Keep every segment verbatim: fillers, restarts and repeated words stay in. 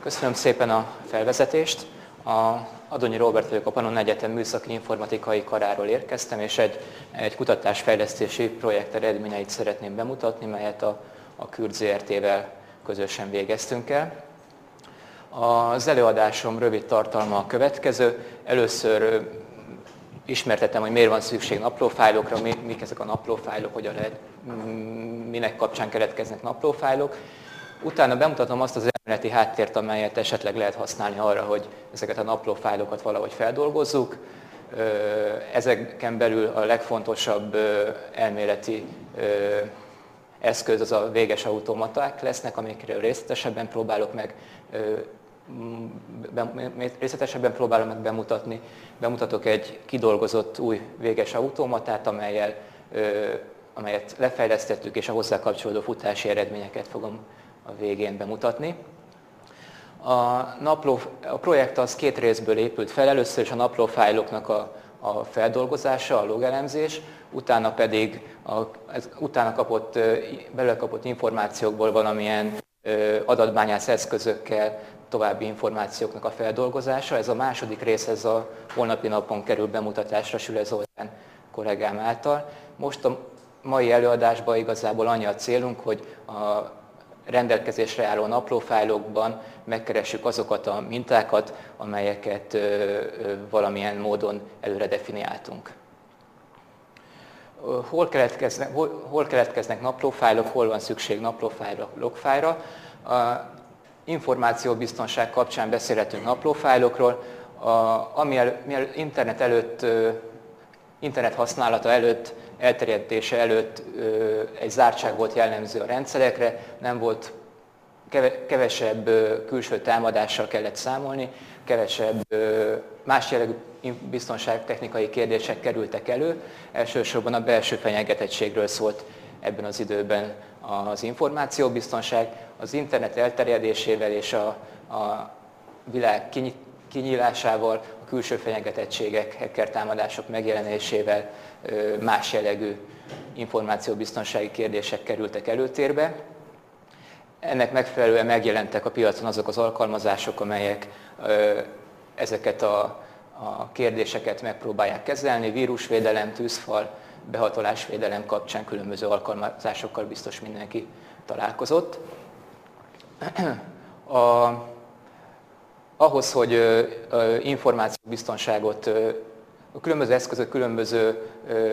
Köszönöm szépen a felvezetést. A Adonyi Róbert vagyok, a Pannon Egyetem műszaki informatikai karáról érkeztem, és egy, egy kutatásfejlesztési projekt eredményeit szeretném bemutatni, melyet a, a Kürt zé er té-vel közösen végeztünk el. Az előadásom rövid tartalma a következő. Először ismertetem, hogy miért van szükség naplófájlokra, mik ezek a naplófájlok, hogyan lehet, minek kapcsán keletkeznek naplófájlok. Utána bemutatom azt az elméleti háttért, amelyet esetleg lehet használni arra, hogy ezeket a naplófájlokat valahogy feldolgozzuk. Ezeken belül a legfontosabb elméleti eszköz az a véges automaták lesznek, amikről részletesebben próbálok meg részletesebben próbálom meg bemutatni. Bemutatok egy kidolgozott új véges automatát, amelyel, amelyet lefejlesztettük, és a hozzá kapcsolódó futási eredményeket fogom a végén bemutatni. A, napló, a projekt az két részből épült fel, először is a naplófájloknak a, a feldolgozása, a logelemzés, utána pedig a, az utána kapott, belőle kapott információkból valamilyen adatbányász eszközökkel további információknak a feldolgozása. Ez a második rész, ez a holnapi napon kerül bemutatásra Süle Zoltán kollégám által. Most a mai előadásban igazából annyi a célunk, hogy a rendelkezésre álló naplófájlokban megkeressük azokat a mintákat, amelyeket valamilyen módon előre definiáltunk. Hol keletkeznek, hol, hol keletkeznek naplófájlok, hol van szükség naplófájlra, logfájra. A információbiztonság kapcsán beszélhetünk naplófájlokról. A, ami el, internet előtt, internet használata előtt, elterjedése előtt egy zártság volt jellemző a rendszerekre, nem volt, kevesebb külső támadással kellett számolni, kevesebb más jellegű biztonságtechnikai kérdések kerültek elő. Elsősorban a belső fenyegetettségről szólt ebben az időben az információbiztonság. Az internet elterjedésével és a, a világ kinyílásával, a külső fenyegetettségek, hacker támadások megjelenésével más jellegű információbiztonsági kérdések kerültek előtérbe. Ennek megfelelően megjelentek a piacon azok az alkalmazások, amelyek ezeket a, a kérdéseket megpróbálják kezelni. Vírusvédelem, tűzfal, behatolásvédelem kapcsán különböző alkalmazásokkal biztos mindenki találkozott. A, ahhoz, hogy információbiztonságot, a különböző eszközök különböző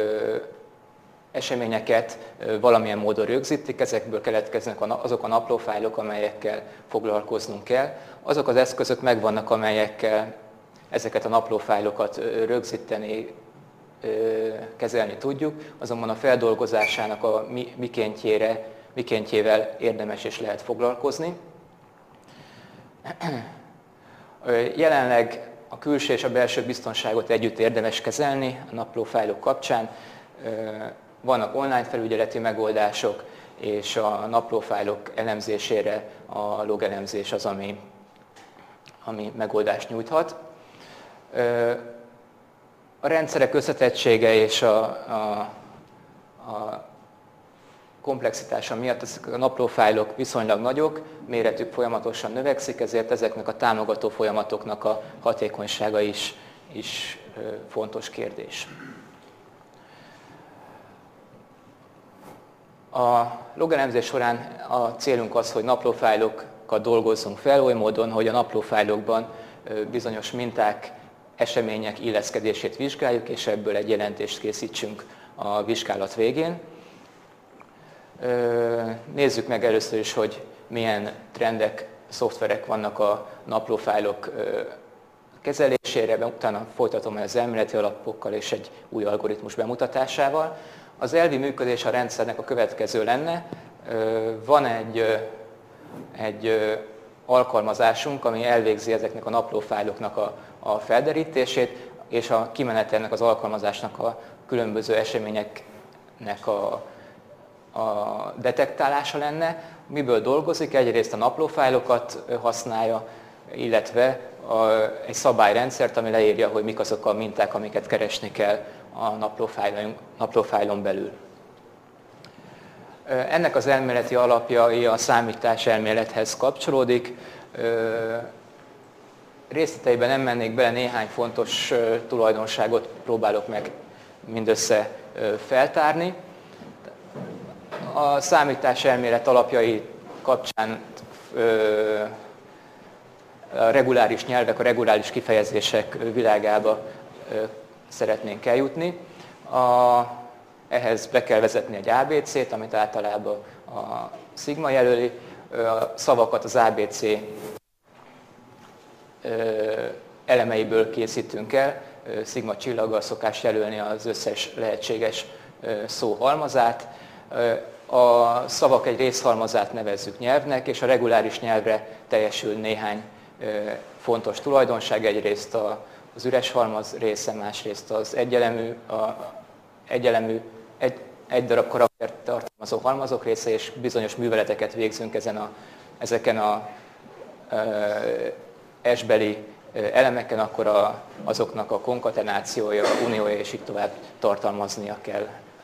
eseményeket valamilyen módon rögzítik, ezekből keletkeznek azok a naplófájlok, amelyekkel foglalkoznunk kell. Azok az eszközök megvannak, amelyekkel ezeket a naplófájlokat rögzíteni, kezelni tudjuk, azonban a feldolgozásának a mikéntjére, mikéntjével érdemes és lehet foglalkozni. Jelenleg a külső és a belső biztonságot együtt érdemes kezelni a naplófájlok kapcsán. Vannak online felügyeleti megoldások, és a naplófájlok elemzésére a logelemzés az, ami, ami megoldást nyújthat. A rendszerek összetettsége és a, a, a komplexitása miatt ezek a naplófájlok viszonylag nagyok, méretük folyamatosan növekszik, ezért ezeknek a támogató folyamatoknak a hatékonysága is, is fontos kérdés. A logelemzés során a célunk az, hogy naplófájlokat dolgozzunk fel oly módon, hogy a naplófájlokban bizonyos minták, események illeszkedését vizsgáljuk, és ebből egy jelentést készítsünk a vizsgálat végén. Nézzük meg először is, hogy milyen trendek, szoftverek vannak a naplófájlok kezelésére, utána folytatom az elméleti alapokkal és egy új algoritmus bemutatásával. Az elvi működés a rendszernek a következő lenne. Van egy, egy alkalmazásunk, ami elvégzi ezeknek a naplófájloknak a, a felderítését, és a kimenetelnek az alkalmazásnak a különböző eseményeknek a, a detektálása lenne. Miből dolgozik? Egyrészt a naplófájlokat használja, illetve a, egy szabályrendszert, ami leírja, hogy mik azok a minták, amiket keresni kell a naplófájlon, naplófájlon belül. Ennek az elméleti alapjai a számításelmélethez kapcsolódik. Részleteiben nem mennék bele, néhány fontos tulajdonságot próbálok meg mindössze feltárni. A számításelmélet alapjai kapcsán a reguláris nyelvek, a reguláris kifejezések világába szeretnénk eljutni. A, ehhez be kell vezetni egy á bé cét, amit általában a Sigma jelöli. A szavakat az á bé cé elemeiből készítünk el. Sigma csillaggal szokás jelölni az összes lehetséges szóhalmazát. A szavak egy részhalmazát nevezzük nyelvnek, és a reguláris nyelvre teljesül néhány fontos tulajdonság. Egyrészt az üres halmaz része, másrészt az egyelemű, a egyelemű egy, egy darab karaktert tartalmazó halmazok része, és bizonyos műveleteket végzünk ezen a, ezeken a S-beli elemeken, akkor a, azoknak a konkatenációja, uniója és így tovább tartalmaznia kell.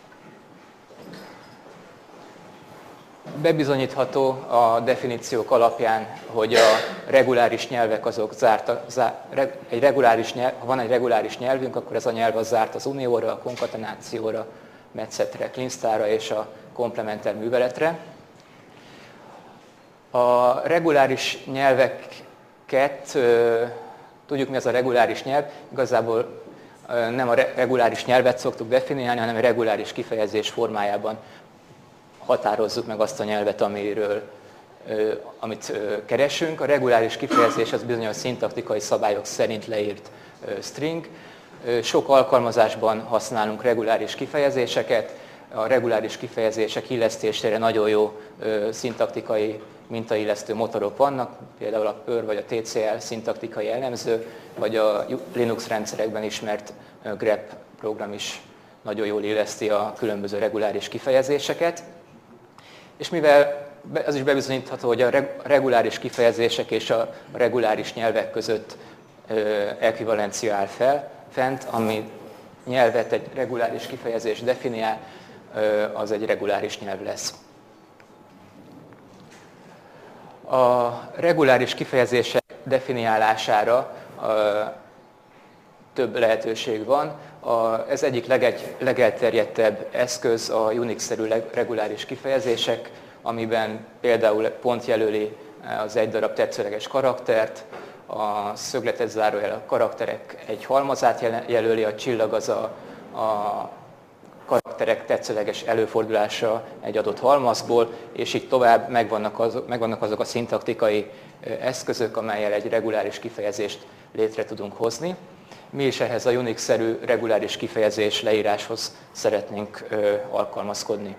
Bebizonyítható a definíciók alapján, hogy a reguláris nyelvek azok zártak, zár, egy reguláris nyelv, ha van egy reguláris nyelvünk, akkor ez a nyelv az zárt az unióra, a konkatenációra, metszetre, klinsztára és a komplementer műveletre. A reguláris nyelveket, tudjuk mi az a reguláris nyelv, igazából nem a reguláris nyelvet szoktuk definiálni, hanem a reguláris kifejezés formájában határozzuk meg azt a nyelvet, amiről, amit keresünk. A reguláris kifejezés az bizonyos szintaktikai szabályok szerint leírt string. Sok alkalmazásban használunk reguláris kifejezéseket. A reguláris kifejezések illesztésére nagyon jó szintaktikai mintaillesztő motorok vannak, például a Perl vagy a té cé el szintaktikai jellemző, vagy a Linux rendszerekben ismert grep program is nagyon jól illeszti a különböző reguláris kifejezéseket. És mivel az is bebizonyítható, hogy a reguláris kifejezések és a reguláris nyelvek között ekvivalencia áll fel, fent, ami nyelvet egy reguláris kifejezés definiál, az egy reguláris nyelv lesz. A reguláris kifejezések definiálására több lehetőség van. Ez egyik legegy, legelterjedtebb eszköz a Unix-szerű reguláris kifejezések, amiben például pont jelöli az egy darab tetszőleges karaktert, a szögletes zárójel a karakterek egy halmazát jelöli, a csillag az a, a karakterek tetszőleges előfordulása egy adott halmazból, és így tovább megvannak azok, megvannak azok a szintaktikai eszközök, amellyel egy reguláris kifejezést létre tudunk hozni. Mi is ehhez a Unix-szerű reguláris kifejezés leíráshoz szeretnénk ö, alkalmazkodni.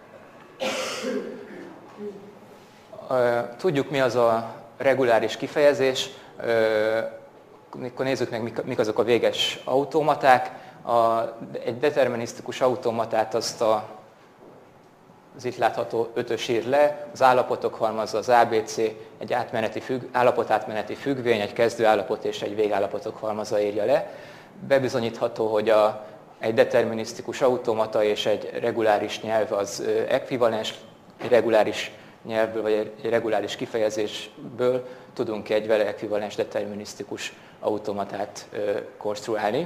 Tudjuk, mi az a reguláris kifejezés, akkor nézzük meg, mik azok a véges automaták. A, egy determinisztikus automatát azt a, az itt látható ötös ír le, az állapotok halmaza, az á bé cé, egy átmeneti függ, állapotátmeneti függvény, egy kezdőállapot és egy végállapotok halmaza írja le. Bebizonyítható, hogy a, egy determinisztikus automata és egy reguláris nyelv az ekvivalens, egy reguláris nyelvből vagy egy reguláris kifejezésből tudunk egy vele ekvivalens determinisztikus automatát konstruálni.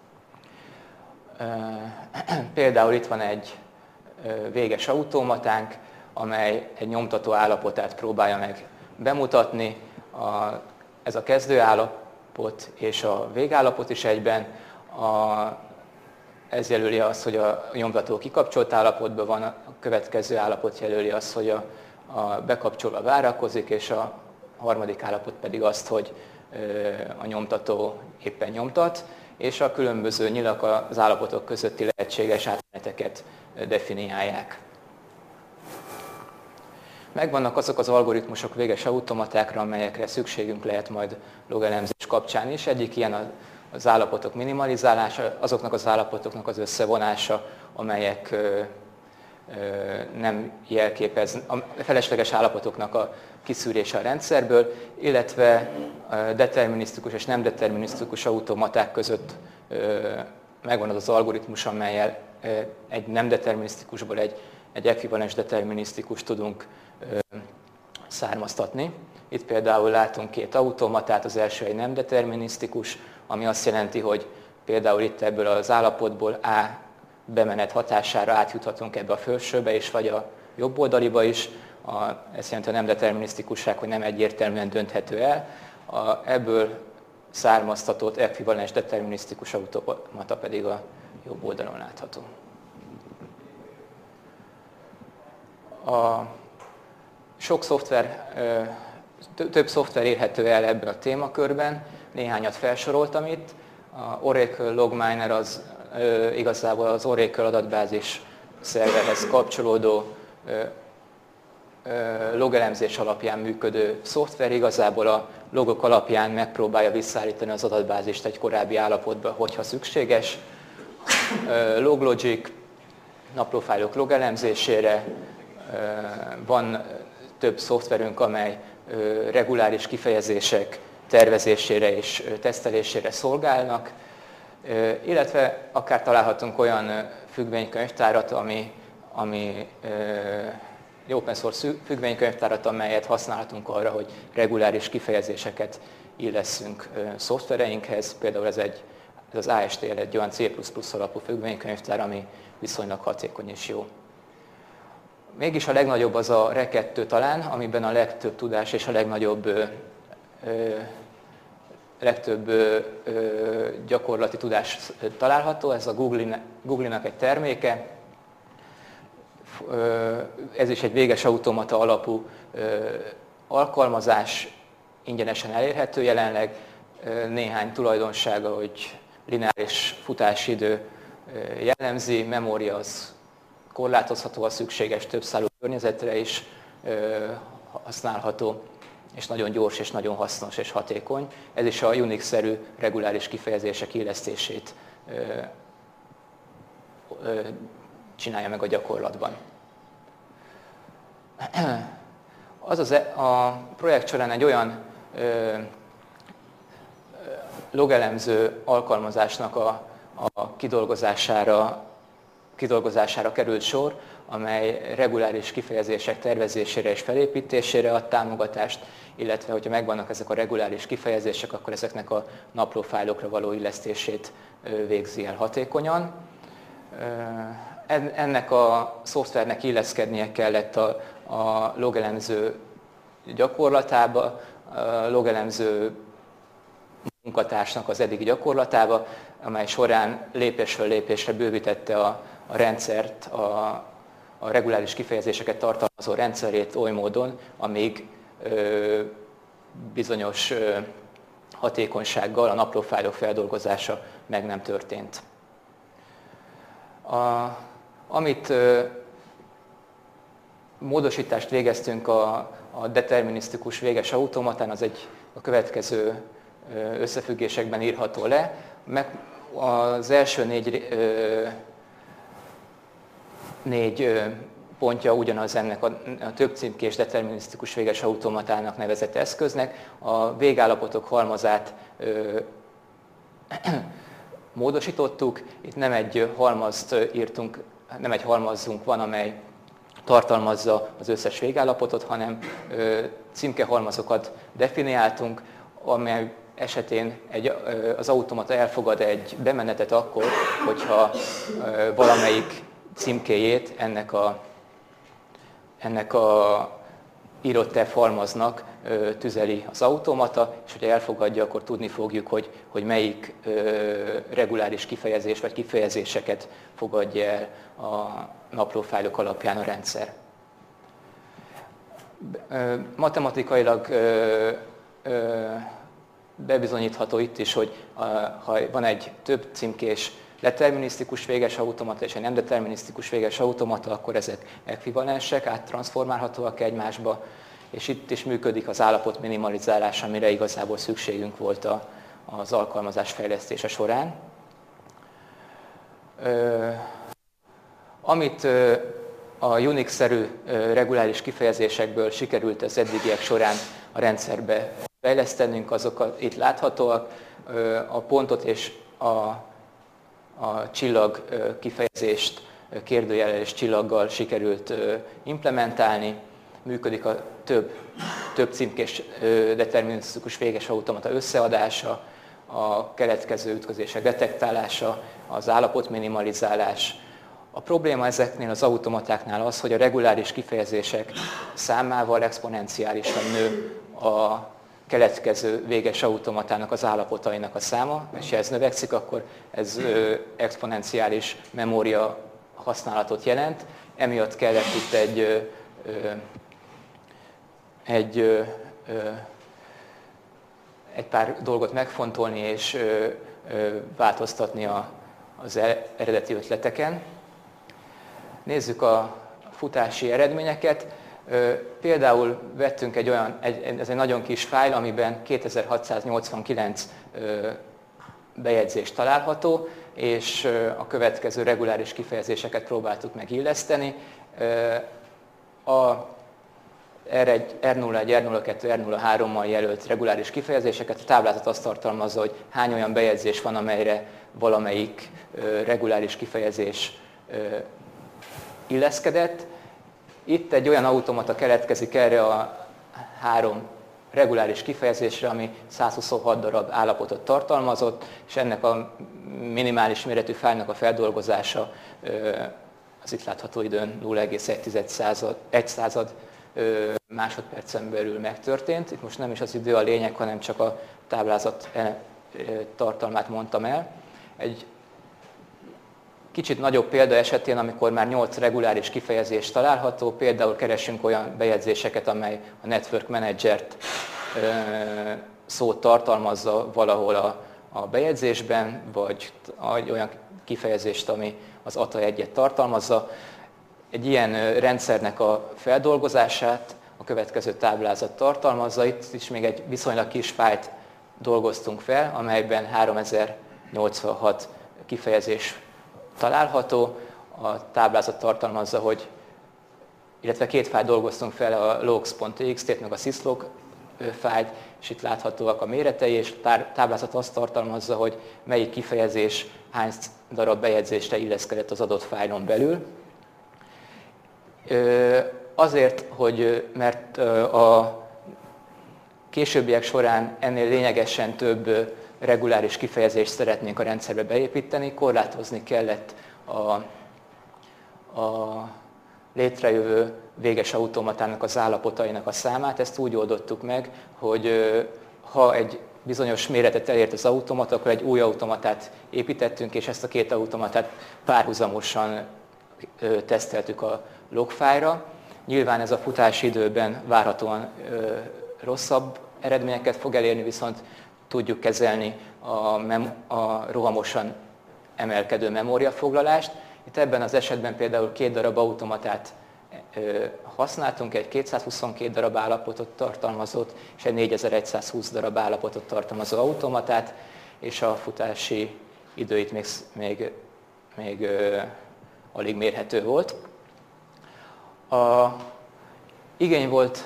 Például itt van egy véges automatánk, amely egy nyomtató állapotát próbálja meg bemutatni. A, ez a kezdőállapot és a végállapot is egyben. A, ez jelöli azt, hogy a nyomtató kikapcsolt állapotban van, a következő állapot jelöli azt, hogy a, a bekapcsolva várakozik, és a harmadik állapot pedig azt, hogy a nyomtató éppen nyomtat, és a különböző nyilak az állapotok közötti lehetséges átmeneteket definiálják. Megvannak azok az algoritmusok véges automatákra, amelyekre szükségünk lehet majd logelemzés kapcsán is. Egyik ilyen az állapotok minimalizálása, azoknak az állapotoknak az összevonása, amelyek nem jelképez, a felesleges állapotoknak a kiszűrése a rendszerből, illetve determinisztikus és nem determinisztikus automaták között megvan az az algoritmus, amellyel egy nem determinisztikusból egy egy ekvivalens determinisztikus tudunk származtatni. Itt például látunk két automatát, az első egy nem determinisztikus, ami azt jelenti, hogy például itt ebből az állapotból A bemenet hatására átjuthatunk ebbe a felsőbe is, vagy a jobb oldaliba is. A, ez jelenti a nem determinisztikusság, hogy nem egyértelműen dönthető el. A, ebből származtatott ekvivalens determinisztikus automata pedig a jobb oldalon látható. A sok szoftver, több szoftver érhető el ebben a témakörben, néhányat felsoroltam itt. A Oracle Logminer az igazából az Oracle adatbázis szerverhez kapcsolódó logelemzés alapján működő szoftver, igazából a logok alapján megpróbálja visszaállítani az adatbázist egy korábbi állapotba, hogyha szükséges. Loglogic, naplófájlok logelemzésére, van több szoftverünk, amely reguláris kifejezések tervezésére és tesztelésére szolgálnak, illetve akár találhatunk olyan függvénykönyvtárat, ami, ami open source függvénykönyvtárat, amelyet használhatunk arra, hogy reguláris kifejezéseket illesszünk szoftvereinkhez. Például ez, egy, ez az á es té el egy olyan C plusz plusz alapú függvénykönyvtár, ami viszonylag hatékony és jó. Mégis a legnagyobb az a R E kettő talán, amiben a legtöbb tudás és a legnagyobb, ö, ö, legtöbb ö, ö, gyakorlati tudás található. Ez a Google-nak Google egy terméke. Ez is egy véges automata alapú alkalmazás, ingyenesen elérhető jelenleg. Néhány tulajdonsága, hogy lineáris futásidő jellemzi, memória az korlátozható, a szükséges többszálú környezetre is használható, és nagyon gyors és nagyon hasznos és hatékony. Ez is a Unix-szerű reguláris kifejezések illesztését csinálja meg a gyakorlatban. Az az a projekt során egy olyan ö, logelemző alkalmazásnak a, a kidolgozására, kidolgozására került sor, amely reguláris kifejezések tervezésére és felépítésére ad támogatást, illetve hogyha megvannak ezek a reguláris kifejezések, akkor ezeknek a naplófájlokra való illesztését végzi el hatékonyan. Ennek a szoftvernek illeszkednie kellett a, a logelemző gyakorlatába, a logelemző munkatársnak az eddigi gyakorlatába, amely során lépésről lépésre bővítette a, a rendszert, a, a reguláris kifejezéseket tartalmazó rendszerét oly módon, amíg ö, bizonyos ö, hatékonysággal a naplófájlok feldolgozása meg nem történt. A, amit ö, módosítást végeztünk a, a determinisztikus véges automatán, az egy a következő összefüggésekben írható le. Meg az első négy, ö, négy ö, pontja ugyanaz ennek a, a több címkés determinisztikus véges automatának nevezett eszköznek. A végállapotok halmazát ö, módosítottuk. Itt nem egy halmazt írtunk, nem egy halmazzunk van, amely tartalmazza az összes végállapotot, hanem ö, címkehalmazokat definiáltunk, amely esetén egy, az automata elfogad egy bemenetet akkor, hogyha ö, valamelyik címkéjét ennek a, ennek a írott F halmaznak ö, tüzeli az automata, és hogyha elfogadja, akkor tudni fogjuk, hogy, hogy melyik ö, reguláris kifejezés vagy kifejezéseket fogadja el a naplófájlok alapján a rendszer. Ö, matematikailag ö, ö, bebizonyítható itt is, hogy a, ha van egy több címkés determinisztikus véges automata és egy nem determinisztikus véges automata, akkor ezek ekvivalensek, áttranszformálhatóak egymásba, és itt is működik az állapot minimalizálás, amire igazából szükségünk volt a, az alkalmazás fejlesztése során. Ö, amit ö, a Unix-szerű ö, reguláris kifejezésekből sikerült az eddigiek során a rendszerbe fejlesztenünk, azok itt láthatóak, ö, a pontot és a a csillag kifejezést kérdőjellel és csillaggal sikerült implementálni. Működik a több, több címkés determinisztikus véges automata összeadása, a keletkező ütközések detektálása, az állapotminimalizálás. A probléma ezeknél az automatáknál az, hogy a reguláris kifejezések számával exponenciálisan nő a keletkező véges automatának az állapotainak a száma, és ha ez növekszik, akkor ez exponenciális memória használatot jelent. Emiatt kellett itt egy, egy, egy pár dolgot megfontolni és változtatni az eredeti ötleteken. Nézzük a futási eredményeket. Például vettünk egy olyan, egy, ez egy nagyon kis fájl, amiben kétezer-hatszáznyolcvankilenc bejegyzés található, és a következő reguláris kifejezéseket próbáltuk meg illeszteni. A er egy, er nulla egy, er nulla kettő, er nulla hárommal jelölt reguláris kifejezéseket, a táblázat azt tartalmazza, hogy hány olyan bejegyzés van, amelyre valamelyik reguláris kifejezés illeszkedett. Itt egy olyan automata keletkezik erre a három reguláris kifejezésre, ami százhuszonhat darab állapotot tartalmazott, és ennek a minimális méretű fájlnak a feldolgozása az itt látható időn nulla egész egy század másodpercen belül megtörtént. Itt most nem is az idő a lényeg, hanem csak a táblázat tartalmát mondtam el. Egy kicsit nagyobb példa esetén, amikor már nyolc reguláris kifejezés található, például keresünk olyan bejegyzéseket, amely a Network Manager-t szót tartalmazza valahol a, a bejegyzésben, vagy olyan kifejezést, ami az á té á egyet tartalmazza. Egy ilyen rendszernek a feldolgozását a következő táblázat tartalmazza. Itt is még egy viszonylag kis fájlt dolgoztunk fel, amelyben háromezer-nyolcvanhat kifejezés található. A táblázat tartalmazza, hogy, illetve két fájlt dolgoztunk fel, a logs.txt-t, meg a syslog fájlt, és itt láthatóak a méretei, és a táblázat azt tartalmazza, hogy melyik kifejezés hány darab bejegyzésre illeszkedett az adott fájlon belül. Azért, hogy mert a későbbiek során ennél lényegesen több reguláris kifejezést szeretnénk a rendszerbe beépíteni, korlátozni kellett a, a létrejövő véges automatának az állapotainak a számát. Ezt úgy oldottuk meg, hogy ha egy bizonyos méretet elért az automata, akkor egy új automatát építettünk, és ezt a két automatát párhuzamosan teszteltük a logfájlra. Nyilván ez a futási időben várhatóan rosszabb eredményeket fog elérni, viszont tudjuk kezelni a, mem- a rohamosan emelkedő memóriafoglalást. Itt ebben az esetben például két darab automatát használtunk, egy kétszázhuszonkettő darab állapotot tartalmazott, és egy négyezer-százhúsz darab állapotot tartalmazó automatát, és a futási idő itt még, még, még ö, alig mérhető volt. A igény volt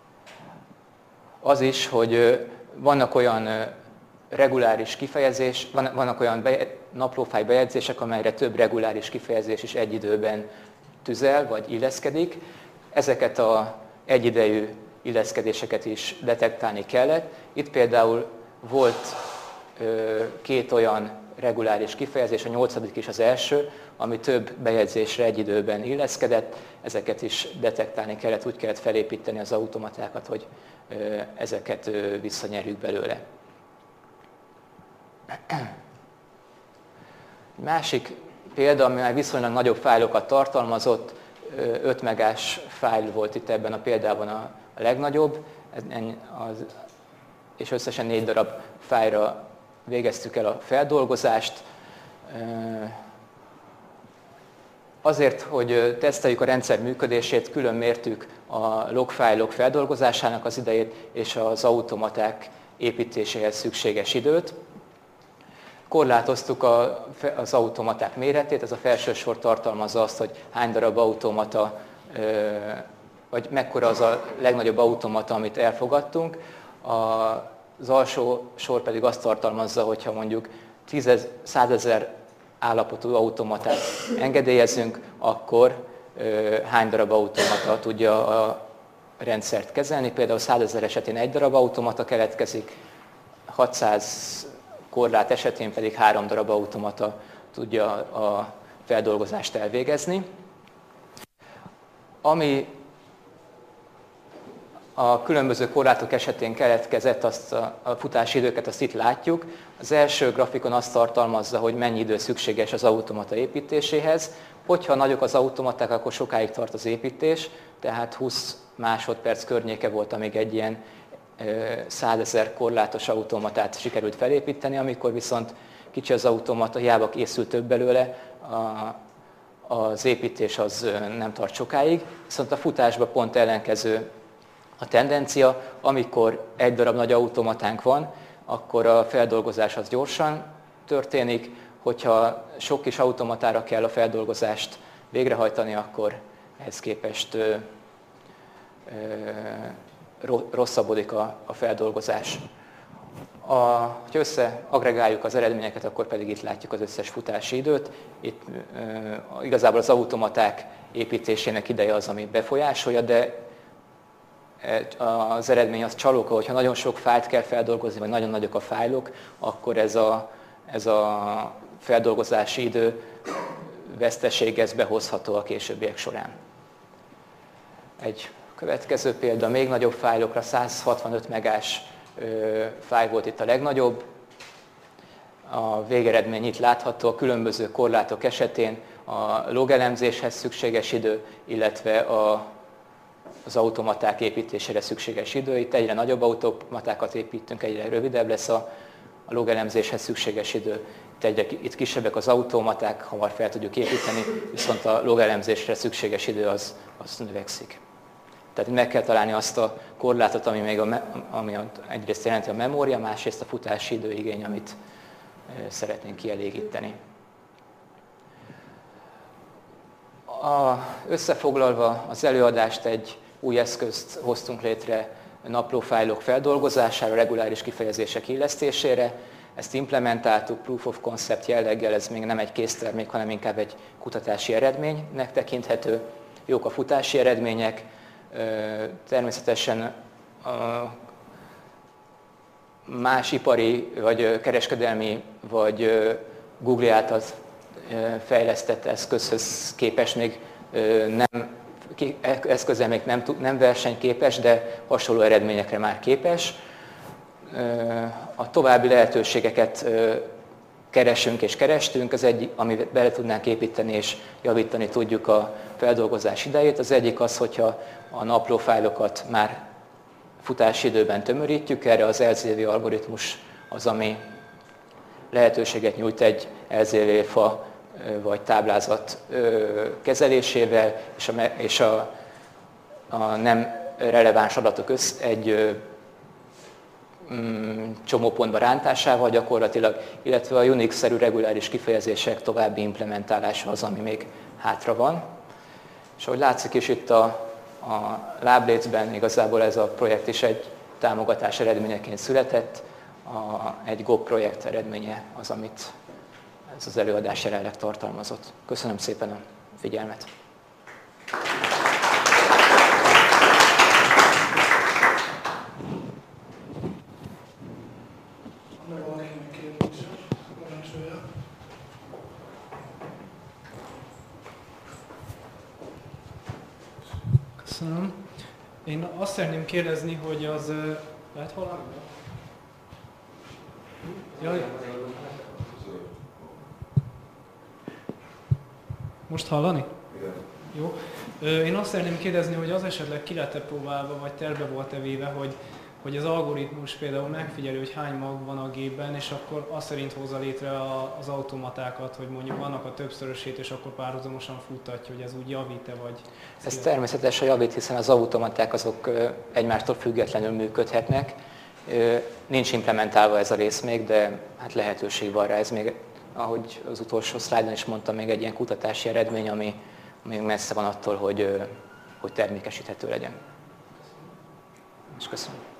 az is, hogy vannak olyan reguláris kifejezés, vannak olyan naplófájl bejegyzések, amelyre több reguláris kifejezés is egy időben tüzel vagy illeszkedik. Ezeket az egyidejű illeszkedéseket is detektálni kellett. Itt például volt két olyan reguláris kifejezés, a nyolcadik is az első, ami több bejegyzésre egy időben illeszkedett. Ezeket is detektálni kellett, úgy kellett felépíteni az automatákat, hogy ezeket visszanyerjük belőle. Másik példa, ami már viszonylag nagyobb fájlokat tartalmazott, öt megás fájl volt itt ebben a példában a legnagyobb, és összesen négy darab fájlra végeztük el a feldolgozást. Azért, hogy teszteljük a rendszer működését, külön mértük a logfájlok feldolgozásának az idejét és az automaták építéséhez szükséges időt. Korlátoztuk a, az automaták méretét, ez a felső sor tartalmazza azt, hogy hány darab automata, vagy mekkora az a legnagyobb automata, amit elfogadtunk. Az alsó sor pedig azt tartalmazza, hogyha mondjuk százezer állapotú automatát engedélyezünk, akkor hány darab automata tudja a rendszert kezelni. Például százezer esetén egy darab automata keletkezik, hatszáz korlát esetén pedig három darab automata tudja a feldolgozást elvégezni. Ami a különböző korlátok esetén keletkezett, azt a, a futási időket azt itt látjuk. Az első grafikon azt tartalmazza, hogy mennyi idő szükséges az automata építéséhez. Hogyha nagyok az automaták, akkor sokáig tart az építés, tehát húsz másodperc környéke volt, amíg egy ilyen százezer korlátos automatát sikerült felépíteni, amikor viszont kicsi az automata, hiába készül több belőle, a, az építés az nem tart sokáig, viszont a futásban pont ellenkező a tendencia, amikor egy darab nagy automatánk van, akkor a feldolgozás az gyorsan történik, hogyha sok kis automatára kell a feldolgozást végrehajtani, akkor ehhez képest ö, ö, rosszabbodik a, a feldolgozás. A, ha összeagregáljuk az eredményeket, akkor pedig itt látjuk az összes futási időt. Itt ö, igazából az automaták építésének ideje az, ami befolyásolja, de az eredmény az csalóka, hogyha nagyon sok fájlt kell feldolgozni, vagy nagyon nagyok a fájlok, akkor ez a, ez a feldolgozási idő veszteség ez behozható a későbbiek során. Egy következő példa, még nagyobb fájlokra, száz hatvanöt megás fájl volt itt a legnagyobb. A végeredmény itt látható, a különböző korlátok esetén a logelemzéshez szükséges idő, illetve a az automaták építésére szükséges idő. Itt egyre nagyobb automatákat építünk, egyre rövidebb lesz a, a logelemzéshez szükséges idő. Itt, egyre, itt kisebbek az automaták, hamar fel tudjuk építeni, viszont a logelemzésre szükséges idő az, az növekszik. Tehát meg kell találni azt a korlátot, ami, még a, ami egyrészt jelenti a memória, másrészt a futási időigény, amit szeretnénk kielégíteni. A, összefoglalva az előadást, egy új eszközt hoztunk létre naplófájlok feldolgozására, reguláris kifejezések illesztésére. Ezt implementáltuk proof of concept jelleggel, ez még nem egy késztermék, hanem inkább egy kutatási eredménynek tekinthető. Jók a futási eredmények, természetesen más ipari, vagy kereskedelmi, vagy Google által fejlesztett eszközhöz képest még nem, eszközzel még nem, nem versenyképes, de hasonló eredményekre már képes. A további lehetőségeket keresünk és kerestünk, az egyik, amit bele tudnánk építeni és javítani tudjuk a feldolgozás idejét. Az egyik az, hogyha a naplófájlokat már futási időben tömörítjük, erre az el zé vé algoritmus az, ami lehetőséget nyújt egy el zé vé fa vagy táblázat kezelésével, és a, és a, a nem releváns adatok össz, egy mm, csomópontba rántásával gyakorlatilag, illetve a Unix-szerű reguláris kifejezések további implementálása az, ami még hátra van. És ahogy látszik is itt a, a láblécben, igazából ez a projekt is egy támogatás eredményeként született. A, egy Go projekt eredménye az, amit ez az előadás jelenleg tartalmazott. Köszönöm szépen a figyelmet! Köszönöm. Én azt szeretném kérdezni, hogy az... Lehet hallani? Jaj. Most hallani? Igen. Jó. Én azt szeretném kérdezni, hogy az esetleg ki lett-e próbálva, vagy terve volt-e véve, hogy, hogy az algoritmus például megfigyeli, hogy hány mag van a gépben, és akkor azt szerint hozza létre a, az automatákat, hogy mondjuk vannak a többszörösét, és akkor párhuzamosan futtatja, hogy ez úgy javít-e, vagy... Ez természetesen javít, hiszen az automaták azok egymástól függetlenül működhetnek. Nincs implementálva ez a rész még, de hát lehetőség van rá. Ez még, ahogy az utolsó szlájdon is mondtam, még egy ilyen kutatási eredmény, ami még messze van attól, hogy, hogy termékesíthető legyen. És köszönöm.